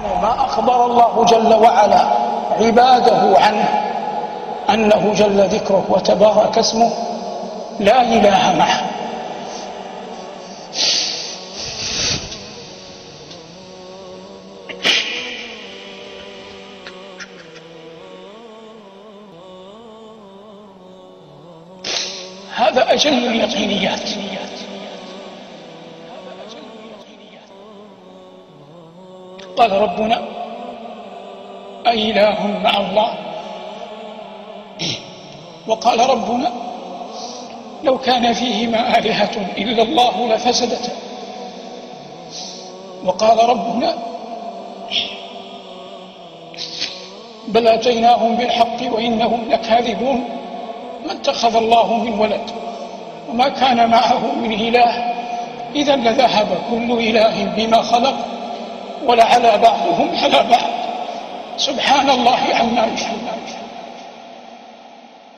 ما أخبر الله جل وعلا عباده عنه أنه جل ذكره وتبارك اسمه لا إله معه. هذا أجل اليقينيات. قال ربنا: أإله مع الله؟ وقال ربنا: لو كان فيهما آلهة إلا الله لفسدتا. وقال ربنا: بل أتيناهم بالحق وإنهم لكاذبون. ما اتخذ الله من ولد وما كان معه من إله، إذا لذهب كل إله بما خلق ولعلى بعضهم على بعض، سبحان الله عما يشركون.